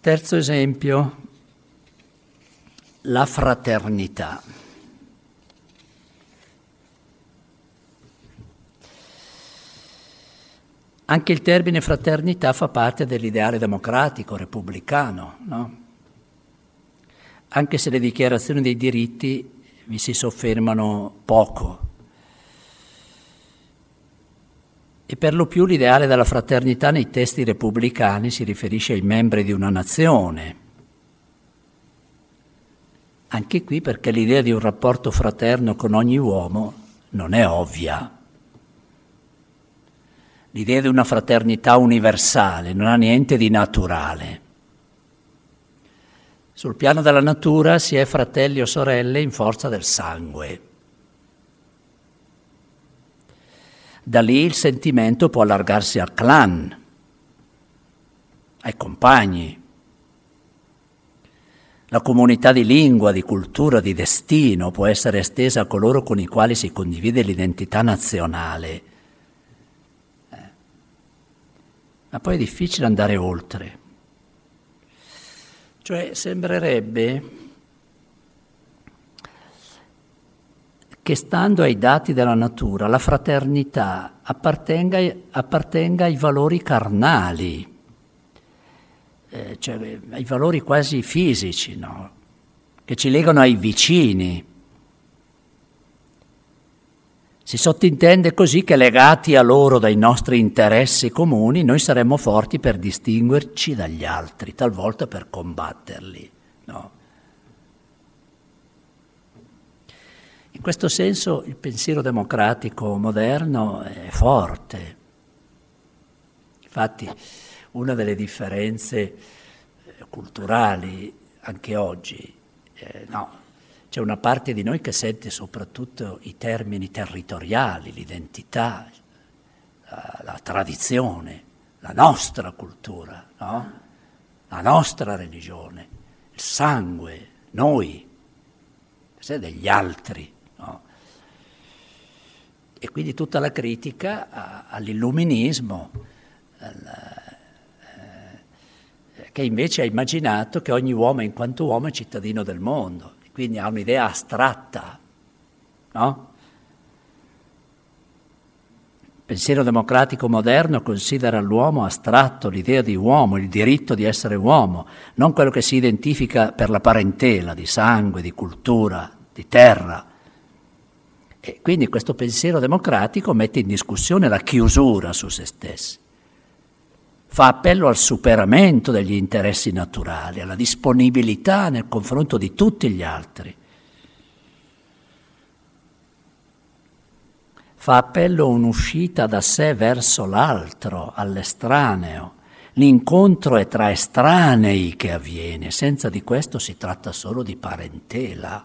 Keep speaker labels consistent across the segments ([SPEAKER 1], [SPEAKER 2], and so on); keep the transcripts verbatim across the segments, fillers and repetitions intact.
[SPEAKER 1] Terzo esempio, la fraternità. Anche il termine fraternità fa parte dell'ideale democratico, repubblicano, no? Anche se le dichiarazioni dei diritti vi si soffermano poco. E per lo più l'ideale della fraternità nei testi repubblicani si riferisce ai membri di una nazione. Anche qui perché l'idea di un rapporto fraterno con ogni uomo non è ovvia. L'idea di una fraternità universale non ha niente di naturale. Sul piano della natura si è fratelli o sorelle in forza del sangue. Da lì il sentimento può allargarsi al clan, ai compagni. La comunità di lingua, di cultura, di destino può essere estesa a coloro con i quali si condivide l'identità nazionale. Eh. Ma poi è difficile andare oltre. Cioè sembrerebbe che stando ai dati della natura la fraternità appartenga, appartenga ai valori carnali, eh, cioè ai valori quasi fisici, no? Che ci legano ai vicini. Si sottintende così che legati a loro dai nostri interessi comuni noi saremmo forti per distinguerci dagli altri, talvolta per combatterli, no? In questo senso il pensiero democratico moderno è forte. Infatti una delle differenze culturali anche oggi, eh, no, c'è una parte di noi che sente soprattutto i termini territoriali, l'identità, la, la tradizione, la nostra cultura, no? La nostra religione, il sangue, noi, se degli altri. No? E quindi tutta la critica a, all'illuminismo, al, eh, che invece ha immaginato che ogni uomo in quanto uomo è cittadino del mondo, e quindi ha un'idea astratta, no? Il pensiero democratico moderno considera l'uomo astratto, l'idea di uomo, il diritto di essere uomo, non quello che si identifica per la parentela di sangue, di cultura, di terra. E quindi questo pensiero democratico mette in discussione la chiusura su se stessi, fa appello al superamento degli interessi naturali, alla disponibilità nel confronto di tutti gli altri, fa appello a un'uscita da sé verso l'altro, all'estraneo. L'incontro è tra estranei che avviene, senza di questo si tratta solo di parentela.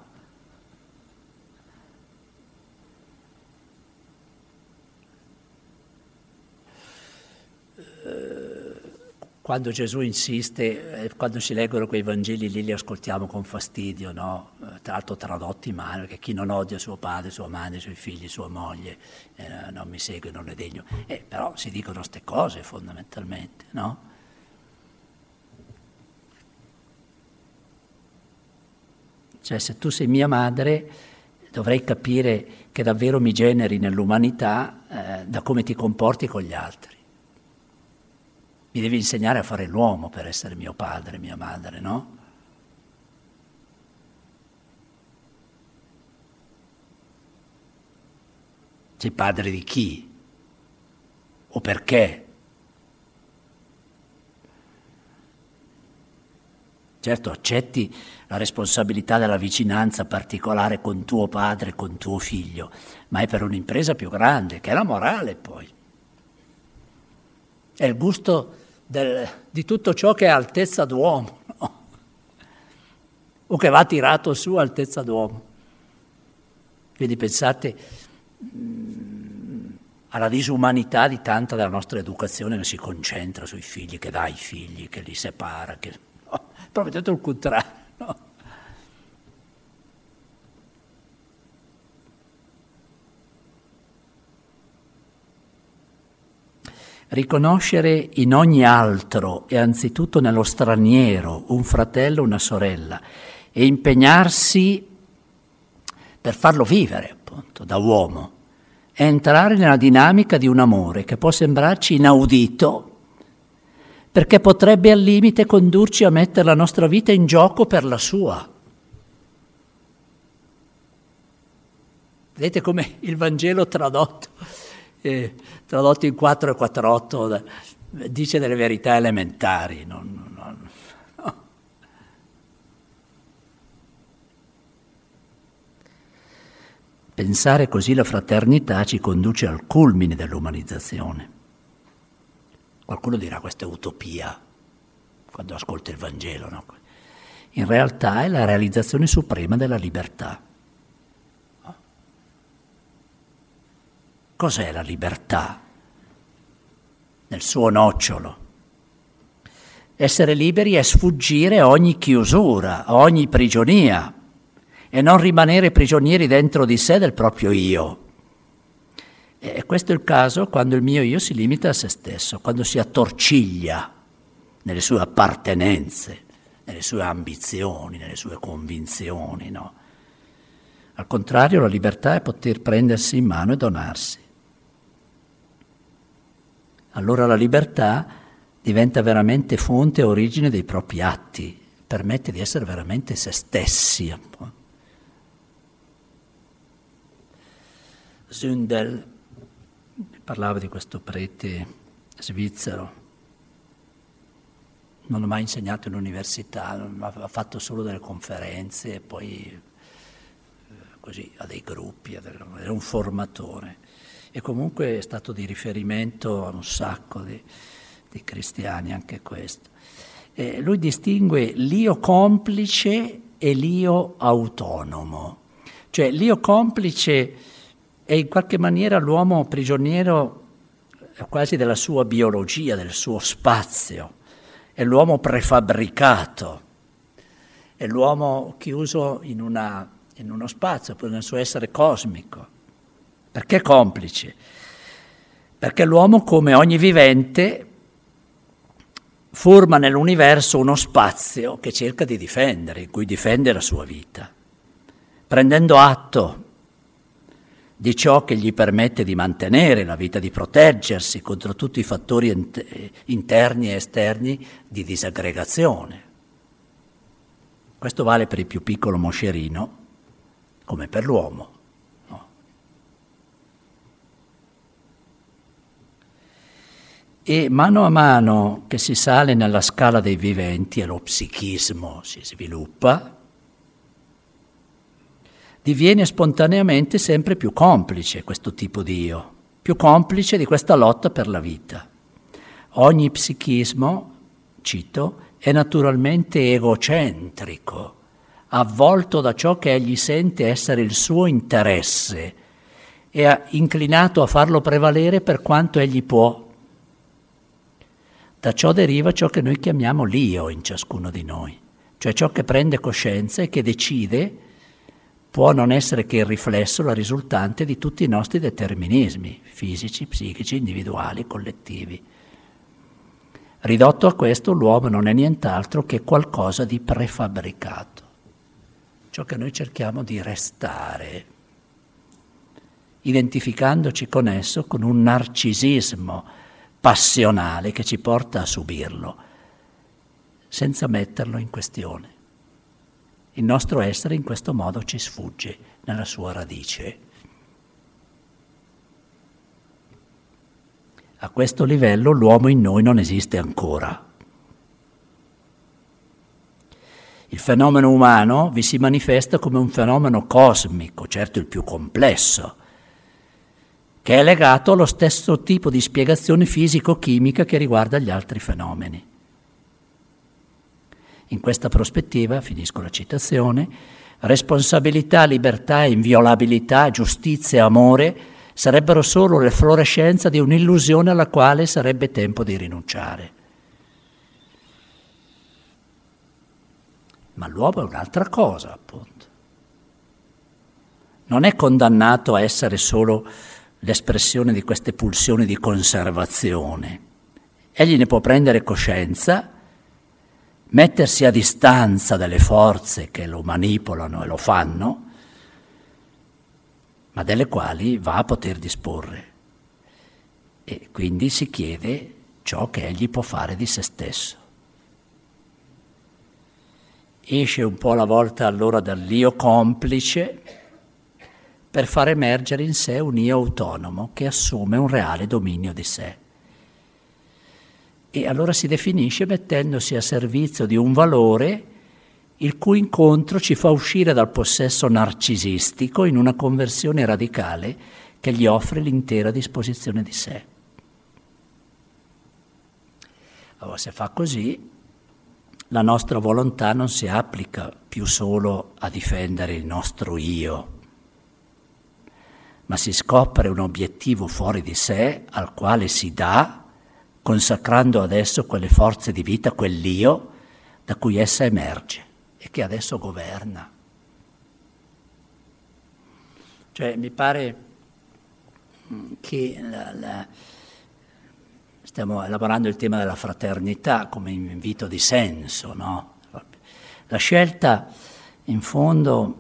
[SPEAKER 1] Quando Gesù insiste, quando si leggono quei Vangeli lì li ascoltiamo con fastidio, no? Tra l'altro tradotti male, che chi non odia suo padre, sua madre, i suoi figli, sua moglie, eh, non mi segue, non è degno. Eh, però si dicono ste cose fondamentalmente, no? Cioè se tu sei mia madre dovrei capire che davvero mi generi nell'umanità eh, da come ti comporti con gli altri. Mi devi insegnare a fare l'uomo per essere mio padre, mia madre, no? Sei padre di chi? O perché? Certo, accetti la responsabilità della vicinanza particolare con tuo padre, con tuo figlio, ma è per un'impresa più grande, che è la morale poi. È il gusto del, di tutto ciò che è altezza d'uomo, no? O che va tirato su a altezza d'uomo. Quindi pensate mh, alla disumanità di tanta della nostra educazione che si concentra sui figli, che dà ai figli, che li separa, che, no, proprio tutto il contrario, no? riconoscere in ogni altro e anzitutto nello straniero un fratello, una sorella e impegnarsi per farlo vivere, appunto, da uomo, è entrare nella dinamica di un amore che può sembrarci inaudito, perché potrebbe al limite condurci a mettere la nostra vita in gioco per la sua. Vedete come il Vangelo tradotto, eh, tradotto in quattro e quattr'otto dice delle verità elementari. Non, non, no. Pensare così la fraternità ci conduce al culmine dell'umanizzazione. Qualcuno dirà questa è utopia quando ascolta il Vangelo, no? In realtà è la realizzazione suprema della libertà. Cos'è la libertà? Nel suo nocciolo. Essere liberi è sfuggire a ogni chiusura, a ogni prigionia e non rimanere prigionieri dentro di sé del proprio io. E questo è il caso quando il mio io si limita a se stesso, quando si attorciglia nelle sue appartenenze, nelle sue ambizioni, nelle sue convinzioni, no? Al contrario, la libertà è poter prendersi in mano e donarsi. Allora la libertà diventa veramente fonte e origine dei propri atti, permette di essere veramente se stessi. Zündel parlava di questo prete svizzero, non ho mai insegnato in università, ha fatto solo delle conferenze e poi così a dei gruppi, era un formatore e comunque è stato di riferimento a un sacco di, di cristiani anche questo. E lui distingue l'io complice e l'io autonomo, cioè l'io complice è in qualche maniera l'uomo prigioniero quasi della sua biologia, del suo spazio, è l'uomo prefabbricato, è l'uomo chiuso in, una, in uno spazio, nel suo essere cosmico. Perché complice? Perché l'uomo, come ogni vivente, forma nell'universo uno spazio che cerca di difendere, in cui difende la sua vita, prendendo atto di ciò che gli permette di mantenere la vita, di proteggersi contro tutti i fattori interni e esterni di disaggregazione. Questo vale per il più piccolo moscerino come per l'uomo. No? E mano a mano che si sale nella scala dei viventi e lo psichismo si sviluppa, diviene spontaneamente sempre più complice questo tipo di io, più complice di questa lotta per la vita. Ogni psichismo, cito, è naturalmente egocentrico, avvolto da ciò che egli sente essere il suo interesse e inclinato a farlo prevalere per quanto egli può. Da ciò deriva ciò che noi chiamiamo l'io in ciascuno di noi, cioè ciò che prende coscienza e che decide può non essere che il riflesso, la risultante di tutti i nostri determinismi, fisici, psichici, individuali, collettivi. Ridotto a questo, l'uomo non è nient'altro che qualcosa di prefabbricato, ciò che noi cerchiamo di restare, identificandoci con esso con un narcisismo passionale che ci porta a subirlo, senza metterlo in questione. Il nostro essere in questo modo ci sfugge nella sua radice. A questo livello l'uomo in noi non esiste ancora. Il fenomeno umano vi si manifesta come un fenomeno cosmico, certo il più complesso, che è legato allo stesso tipo di spiegazione fisico-chimica che riguarda gli altri fenomeni. In questa prospettiva, finisco la citazione, responsabilità, libertà, inviolabilità, giustizia e amore sarebbero solo l'efflorescenza di un'illusione alla quale sarebbe tempo di rinunciare. Ma l'uomo è un'altra cosa, appunto. Non è condannato a essere solo l'espressione di queste pulsioni di conservazione. Egli ne può prendere coscienza, mettersi a distanza dalle forze che lo manipolano e lo fanno, ma delle quali va a poter disporre. E quindi si chiede ciò che egli può fare di se stesso. Esce un po' alla volta allora dall'io complice per far emergere in sé un io autonomo che assume un reale dominio di sé. E allora si definisce mettendosi a servizio di un valore il cui incontro ci fa uscire dal possesso narcisistico in una conversione radicale che gli offre l'intera disposizione di sé. Allora, se fa così, la nostra volontà non si applica più solo a difendere il nostro io, ma si scopre un obiettivo fuori di sé al quale si dà, consacrando adesso quelle forze di vita, quell'io da cui essa emerge e che adesso governa. Cioè, mi pare che la, la, stiamo elaborando il tema della fraternità come invito di senso, no? La scelta, in fondo,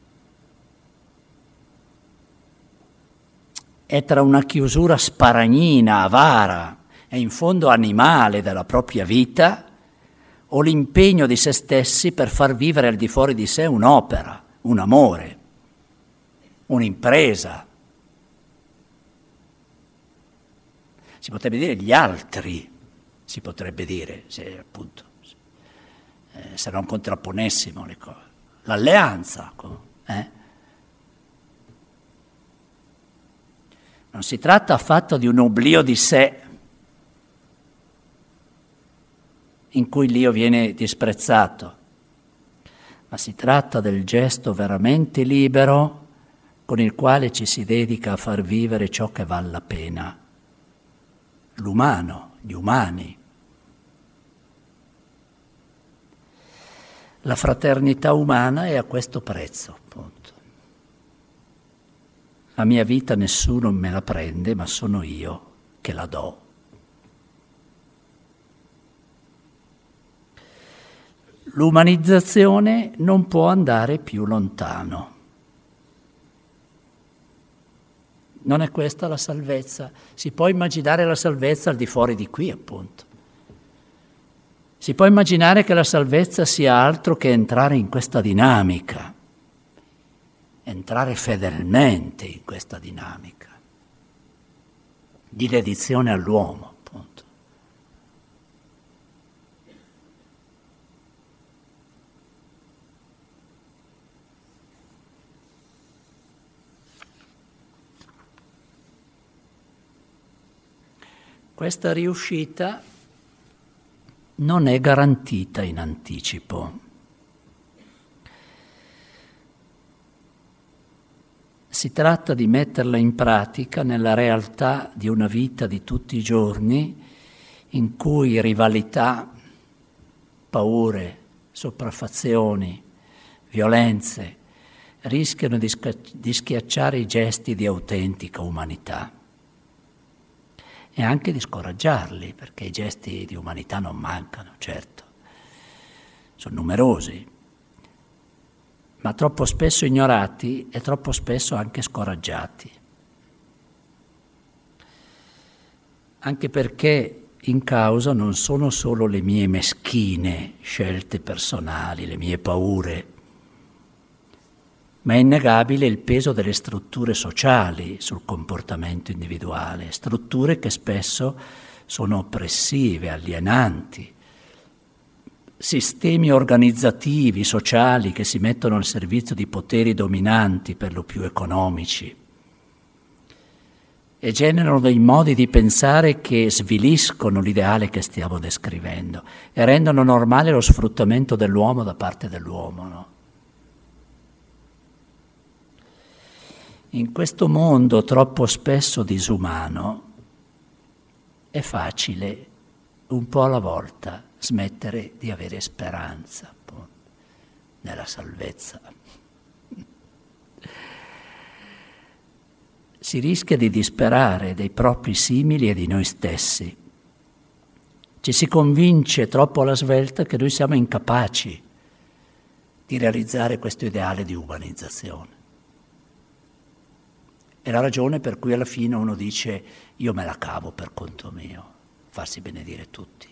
[SPEAKER 1] è tra una chiusura sparagnina, avara, e in fondo animale della propria vita, o l'impegno di se stessi per far vivere al di fuori di sé un'opera, un amore, un'impresa. Si potrebbe dire gli altri, si potrebbe dire, se appunto, eh, se non contrapponessimo le cose. L'alleanza, eh? Non si tratta affatto di un oblio di sé, in cui l'io viene disprezzato, ma si tratta del gesto veramente libero con il quale ci si dedica a far vivere ciò che vale la pena, l'umano, gli umani. La fraternità umana è a questo prezzo, appunto. La mia vita nessuno me la prende, ma sono io che la do. L'umanizzazione non può andare più lontano. Non è questa la salvezza. Si può immaginare la salvezza al di fuori di qui, appunto. Si può immaginare che la salvezza sia altro che entrare in questa dinamica, entrare fedelmente in questa dinamica di dedizione all'uomo, appunto. Questa riuscita non è garantita in anticipo. Si tratta di metterla in pratica nella realtà di una vita di tutti i giorni in cui rivalità, paure, sopraffazioni, violenze rischiano di, sca- di schiacciare i gesti di autentica umanità. E anche di scoraggiarli, perché i gesti di umanità non mancano, certo, sono numerosi, ma troppo spesso ignorati e troppo spesso anche scoraggiati. Anche perché in causa non sono solo le mie meschine scelte personali, le mie paure, ma è innegabile il peso delle strutture sociali sul comportamento individuale, strutture che spesso sono oppressive, alienanti, sistemi organizzativi, sociali che si mettono al servizio di poteri dominanti, per lo più economici, e generano dei modi di pensare che sviliscono l'ideale che stiamo descrivendo e rendono normale lo sfruttamento dell'uomo da parte dell'uomo, no? In questo mondo troppo spesso disumano è facile, un po' alla volta, smettere di avere speranza, appunto, nella salvezza. Si rischia di disperare dei propri simili e di noi stessi ci si convince troppo alla svelta che noi siamo incapaci di realizzare questo ideale di umanizzazione. È la ragione per cui alla fine uno dice io me la cavo per conto mio, farsi benedire tutti.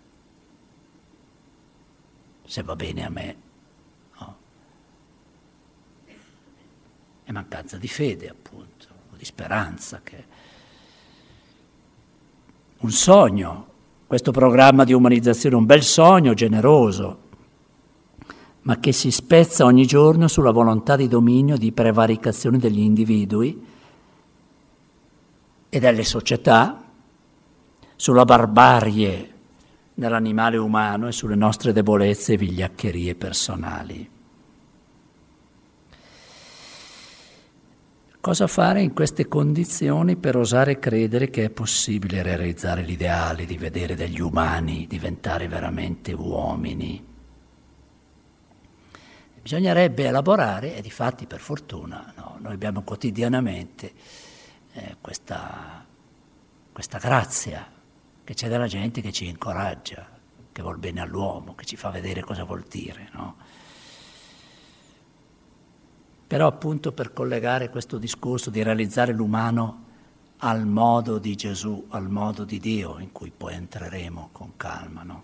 [SPEAKER 1] Se va bene a me, no? È mancanza di fede, appunto, o di speranza. Che... Un sogno, questo programma di umanizzazione, un bel sogno generoso, ma che si spezza ogni giorno sulla volontà di dominio, di prevaricazione degli individui e delle società, sulla barbarie dell'animale umano e sulle nostre debolezze e vigliaccherie personali. Cosa fare in queste condizioni per osare credere che è possibile realizzare l'ideale di vedere degli umani diventare veramente uomini? Bisognerebbe elaborare, e difatti per fortuna no, noi abbiamo quotidianamente eh, questa, questa grazia, che c'è della gente che ci incoraggia, che vuol bene all'uomo, che ci fa vedere cosa vuol dire, no? Però appunto per collegare questo discorso di realizzare l'umano al modo di Gesù, al modo di Dio, in cui poi entreremo con calma, no?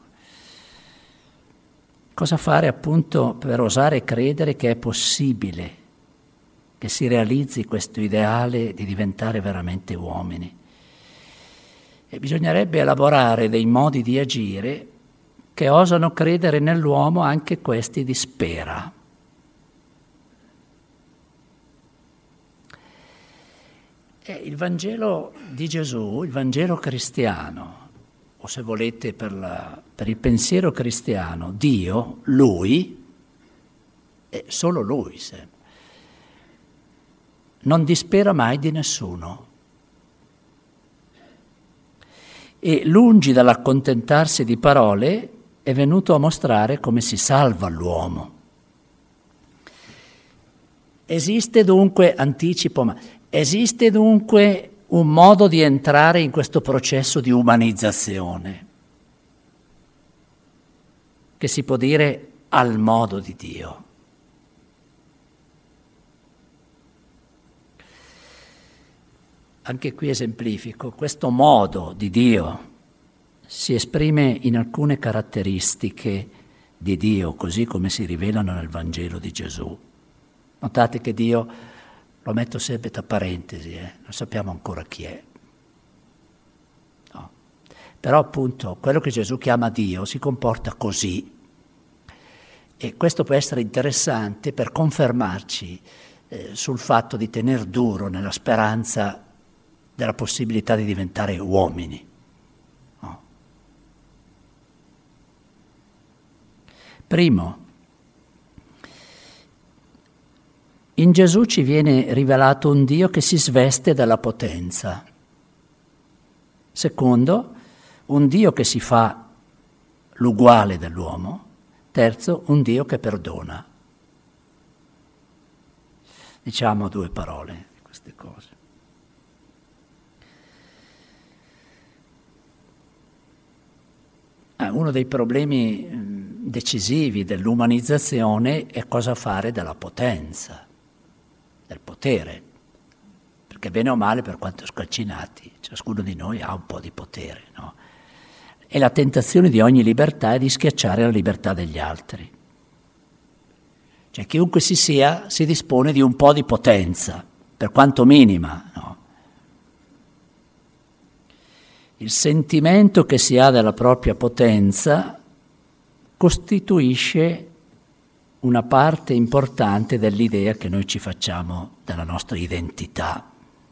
[SPEAKER 1] Cosa fare appunto per osare credere che è possibile che si realizzi questo ideale di diventare veramente uomini? E bisognerebbe elaborare dei modi di agire che osano credere nell'uomo anche questi di spera. E il Vangelo di Gesù, il Vangelo cristiano, o se volete per, la, per il pensiero cristiano, Dio, Lui, e solo Lui, se, non dispera mai di nessuno. E lungi dall'accontentarsi di parole, è venuto a mostrare come si salva l'uomo. Esiste dunque, anticipo, ma esiste dunque un modo di entrare in questo processo di umanizzazione, che si può dire al modo di Dio. Anche qui esemplifico, questo modo di Dio si esprime in alcune caratteristiche di Dio, così come si rivelano nel Vangelo di Gesù. Notate che Dio, lo metto sempre tra parentesi, eh, non sappiamo ancora chi è. No. Però appunto quello che Gesù chiama Dio si comporta così. E questo può essere interessante per confermarci eh, sul fatto di tener duro nella speranza della possibilità di diventare uomini. No. Primo, in Gesù ci viene rivelato un Dio che si sveste della potenza. Secondo, un Dio che si fa l'uguale dell'uomo. Terzo, un Dio che perdona. Diciamo due parole di queste cose. Uno dei problemi decisivi dell'umanizzazione è cosa fare della potenza, del potere, perché bene o male, per quanto scalcinati, ciascuno di noi ha un po' di potere, no? E la tentazione di ogni libertà è di schiacciare la libertà degli altri. Cioè chiunque si sia si dispone di un po' di potenza, per quanto minima, no? Il sentimento che si ha della propria potenza costituisce una parte importante dell'idea che noi ci facciamo della nostra identità.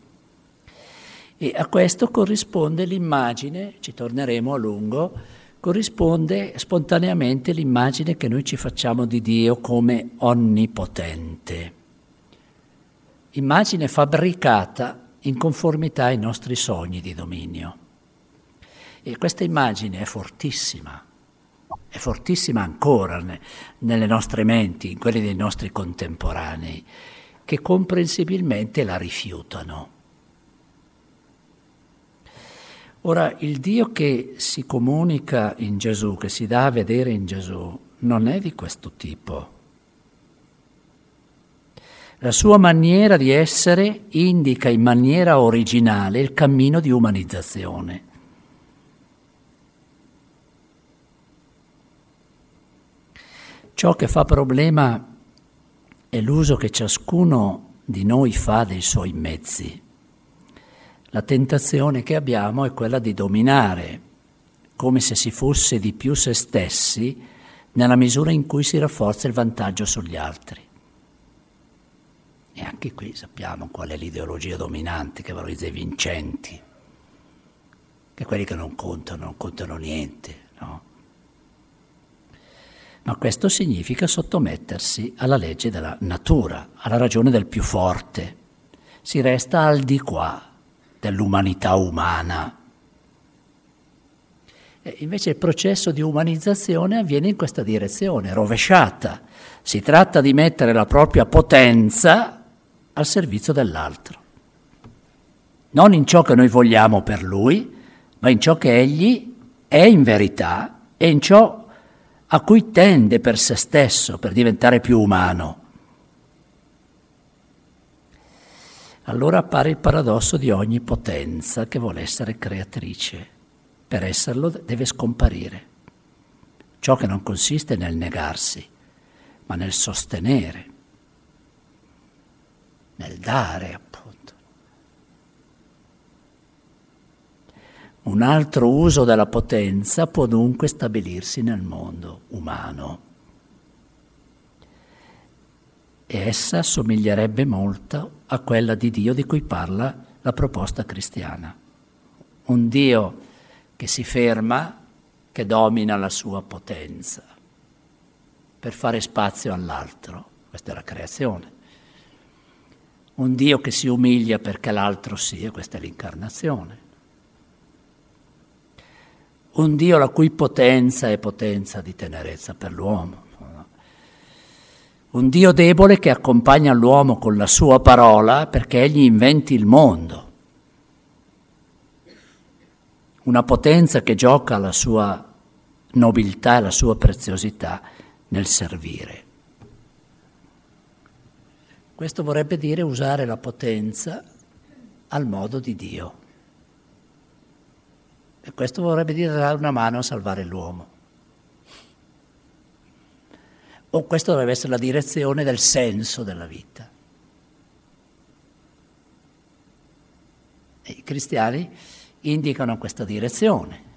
[SPEAKER 1] E a questo corrisponde l'immagine, ci torneremo a lungo, corrisponde spontaneamente l'immagine che noi ci facciamo di Dio come onnipotente. Immagine fabbricata in conformità ai nostri sogni di dominio. E questa immagine è fortissima, è fortissima ancora ne, nelle nostre menti, in quelle dei nostri contemporanei, che comprensibilmente la rifiutano. Ora, il Dio che si comunica in Gesù, che si dà a vedere in Gesù, non è di questo tipo. La sua maniera di essere indica in maniera originale il cammino di umanizzazione. Ciò che fa problema è l'uso che ciascuno di noi fa dei suoi mezzi. La tentazione che abbiamo è quella di dominare, come se si fosse di più se stessi, nella misura in cui si rafforza il vantaggio sugli altri. E anche qui sappiamo qual è l'ideologia dominante che valorizza i vincenti, che quelli che non contano, non contano niente, no? Ma questo significa sottomettersi alla legge della natura, alla ragione del più forte. Si resta al di qua dell'umanità umana. E invece il processo di umanizzazione avviene in questa direzione, rovesciata. Si tratta di mettere la propria potenza al servizio dell'altro. Non in ciò che noi vogliamo per lui, ma in ciò che egli è in verità e in ciò a cui tende per se stesso, per diventare più umano. Allora appare il paradosso di ogni potenza che vuole essere creatrice. Per esserlo deve scomparire. Ciò che non consiste nel negarsi, ma nel sostenere, nel dare, appunto. Un altro uso della potenza può dunque stabilirsi nel mondo umano. E essa somiglierebbe molto a quella di Dio di cui parla la proposta cristiana. Un Dio che si ferma, che domina la sua potenza per fare spazio all'altro. Questa è la creazione. Un Dio che si umilia perché l'altro sia, questa è l'incarnazione. Un Dio la cui potenza è potenza di tenerezza per l'uomo. Un Dio debole che accompagna l'uomo con la sua parola perché egli inventi il mondo. Una potenza che gioca la sua nobiltà e la sua preziosità nel servire. Questo vorrebbe dire usare la potenza al modo di Dio. E questo vorrebbe dire dare una mano a salvare l'uomo. O questa dovrebbe essere la direzione del senso della vita. E i cristiani indicano questa direzione.